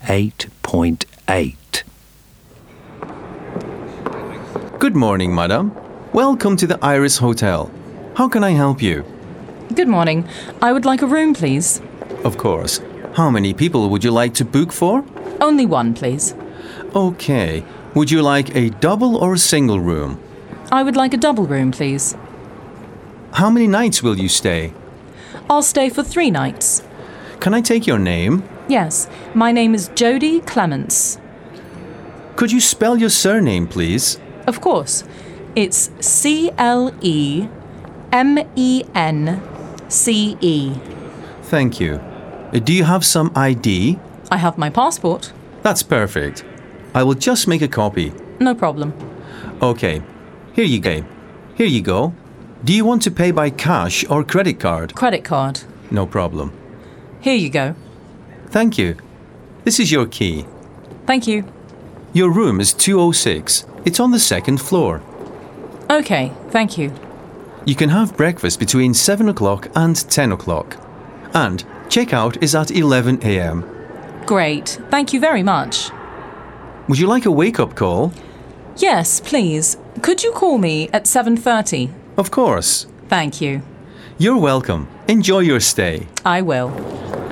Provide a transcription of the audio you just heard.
8.8. Good morning, madam. Welcome to the Iris Hotel. How can I help you? Good morning. I would like a room, please. Of course. How many people would you like to book for? Only one, please. Okay. Would you like a double or a single room? I would like a double room, please. How many nights will you stay? I'll stay for 3 nights. Can I take your name? Yes, my name is Jodie Clements. Could you spell your surname, please? Of course. It's Clemence. Thank you. Do you have some ID? I have my passport. That's perfect. I will just make a copy. No problem. Okay. Here you go. Do you want to pay by cash or credit card? Credit card. No problem. Here you go. Thank you. This is your key. Thank you. Your room is 206. It's on the 2nd floor. Okay, thank you. You can have breakfast between 7 o'clock and 10 o'clock. And checkout is at 11 a.m. Great. Thank you very much. Would you like a wake-up call? Yes, please. Could you call me at 7:30? Of course. Thank you. You're welcome. Enjoy your stay. I will.